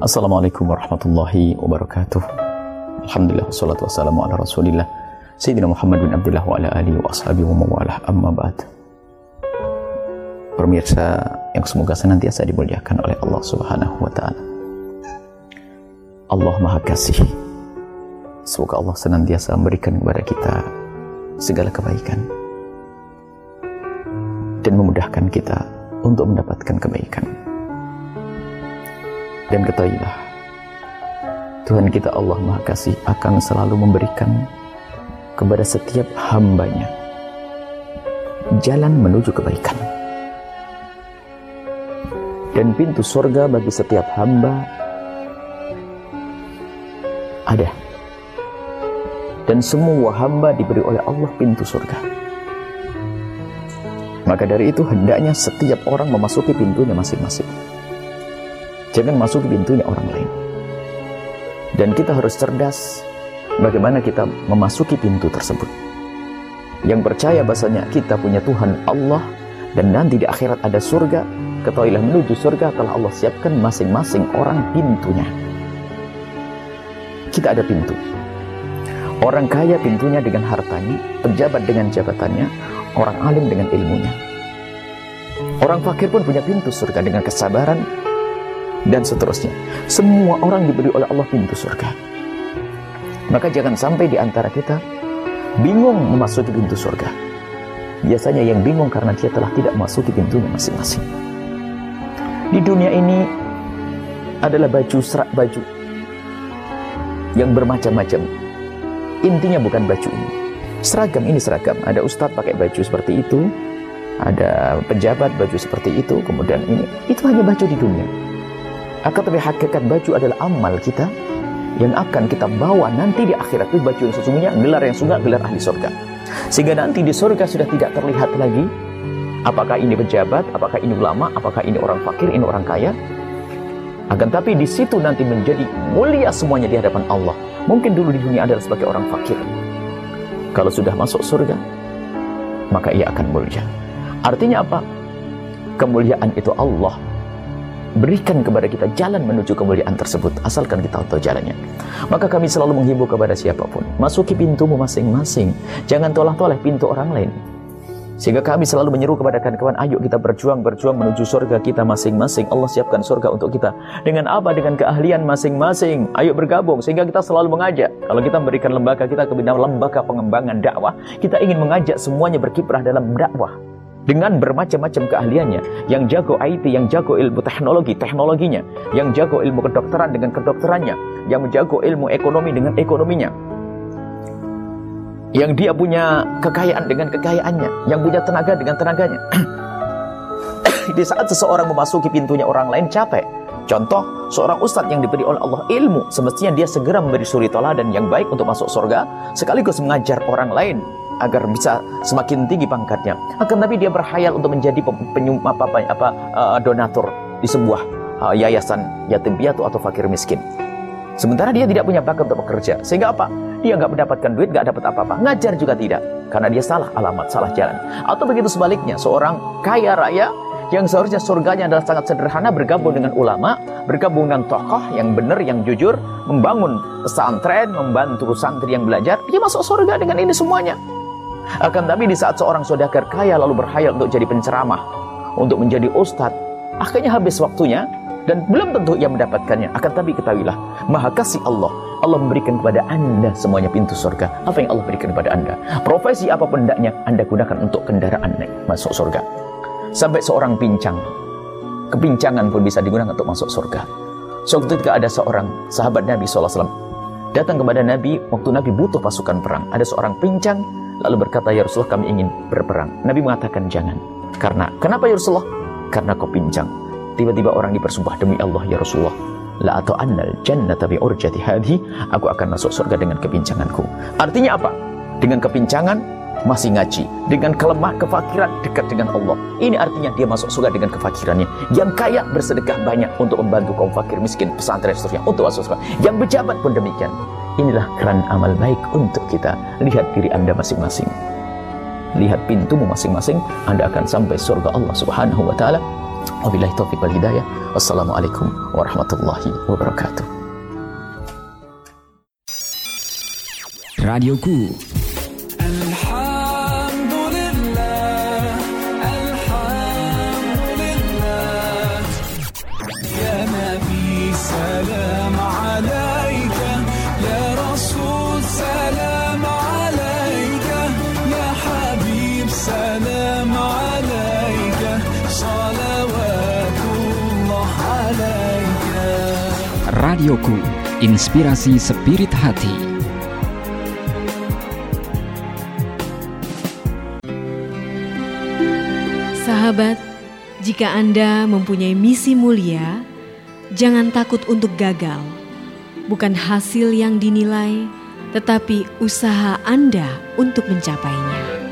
Assalamualaikum warahmatullahi wabarakatuh. Alhamdulillah, wassalatu wassalamu ala rasulillah Sayyidina Muhammad bin Abdullah wa ala alihi wa ashabihi wa mawalah, amma ba'd. Pemirsa yang semoga senantiasa dimuliakan oleh Allah subhanahu wa ta'ala. Allah maha kasih. Semoga Allah senantiasa memberikan kepada kita segala kebaikan dan memudahkan kita untuk mendapatkan kebaikan. Dan ketahuilah, Tuhan kita Allah Maha Kasih akan selalu memberikan kepada setiap hambanya jalan menuju kebaikan. Dan pintu surga bagi setiap hamba ada. Dan semua hamba diberi oleh Allah pintu surga. Maka dari itu hendaknya setiap orang memasuki pintunya masing-masing. Jangan masuk ke pintunya orang lain. Dan kita harus cerdas bagaimana kita memasuki pintu tersebut. Yang percaya bahasanya kita punya Tuhan Allah dan nanti di akhirat ada surga. Ketahuilah, menuju surga telah Allah siapkan masing-masing orang pintunya. Kita ada pintu. Orang kaya pintunya dengan hartanya, pejabat dengan jabatannya, orang alim dengan ilmunya. Orang fakir pun punya pintu surga dengan kesabaran dan seterusnya. Semua orang diberi oleh Allah pintu surga. Maka jangan sampai di antara kita bingung memasuki pintu surga. Biasanya yang bingung karena dia telah tidak memasuki pintunya masing-masing. Di dunia ini adalah serak baju yang bermacam-macam. Intinya bukan baju ini. Seragam ini seragam. Ada ustadz pakai baju seperti itu, ada pejabat baju seperti itu, kemudian ini. Itu hanya baju di dunia. Akan tapi hakikat baju adalah amal kita yang akan kita bawa nanti di akhirat. Itu baju yang sesungguhnya, gelar yang sudah gelar ahli surga. Sehingga nanti di surga sudah tidak terlihat lagi apakah ini pejabat, apakah ini ulama, apakah ini orang fakir, ini orang kaya. Akan tapi di situ nanti menjadi mulia semuanya di hadapan Allah. Mungkin dulu di dunia adalah sebagai orang fakir. Kalau sudah masuk surga, maka ia akan mulia. Artinya apa? Kemuliaan itu Allah berikan kepada kita jalan menuju kemuliaan tersebut, asalkan kita tahu jalannya. Maka kami selalu menghimbau kepada siapapun, masuki pintumu masing-masing, jangan tolak-tolak pintu orang lain. Sehingga kami selalu menyeru kepada kawan-kawan, ayo kita berjuang menuju surga kita masing-masing. Allah siapkan surga untuk kita. Dengan apa? Dengan keahlian masing-masing. Ayo bergabung, sehingga kita selalu mengajak. Kalau kita memberikan lembaga kita ke lembaga pengembangan dakwah, kita ingin mengajak semuanya berkiprah dalam dakwah dengan bermacam-macam keahliannya. Yang jago IT, yang jago ilmu teknologinya, yang jago ilmu kedokteran dengan kedokterannya, yang jago ilmu ekonomi dengan ekonominya, yang dia punya kekayaan dengan kekayaannya, yang punya tenaga dengan tenaganya. Di saat seseorang memasuki pintunya orang lain capek. Contoh, seorang ustadz yang diberi oleh Allah ilmu, semestinya dia segera memberi suri teladan yang baik untuk masuk surga, sekaligus mengajar orang lain agar bisa semakin tinggi pangkatnya. Akan tapi dia berkhayal untuk menjadi donatur di sebuah yayasan yatim piatu atau fakir miskin. Sementara dia tidak punya bakat untuk bekerja. Sehingga apa? Dia nggak mendapatkan duit, nggak dapat apa-apa. Ngajar juga tidak, karena dia salah alamat, salah jalan. Atau begitu sebaliknya, seorang kaya raya yang seharusnya surganya adalah sangat sederhana, bergabung dengan ulama, bergabung dengan tokoh yang benar, yang jujur, membangun pesantren, membantu santri yang belajar, dia masuk surga dengan ini semuanya. Akan tapi di saat seorang saudagar kaya lalu berkhayal untuk jadi penceramah, untuk menjadi ustadz, akhirnya habis waktunya dan belum tentu ia mendapatkannya. Akan tapi ketahuilah, maha kasih Allah memberikan kepada anda semuanya pintu surga. Apa yang Allah berikan kepada anda, profesi apapun hendaknya anda gunakan untuk kendaraan naik masuk surga. Sampai seorang pincang, kepincangan pun bisa digunakan untuk masuk surga. Suatu ketika ada seorang sahabat Nabi SAW datang kepada Nabi waktu Nabi butuh pasukan perang. Ada seorang pincang lalu berkata, ya Rasulullah, kami ingin berperang. Nabi mengatakan jangan. Kenapa ya Rasulullah? Karena kau pincang. Tiba-tiba orang dipersumpah, demi Allah ya Rasulullah, la atau annal jannata bi urjati hadhi, aku akan masuk surga dengan kepincanganku. Artinya apa? Dengan kepincangan masih ngaji, dengan kefakiran dekat dengan Allah. Ini artinya dia masuk surga dengan kefakirannya. Yang kaya bersedekah banyak untuk membantu kaum fakir miskin, pesantren seterusnya untuk masuk surga. Yang pejabat pun demikian. Inilah keran amal baik untuk kita. Lihat diri anda masing-masing, lihat pintumu masing-masing, anda akan sampai surga Allah subhanahu wa ta'ala. Wabillahi taufiq wal hidayah. Wassalamualaikum warahmatullahi wabarakatuh. Radioku. سلام عليك يا رسول سلام عليك يا حبيب سلام عليك صلوات الله عليك. Radioku, inspirasi spirit hati. Sahabat, jika Anda mempunyai misi mulia, jangan takut untuk gagal. Bukan hasil yang dinilai, tetapi usaha Anda untuk mencapainya.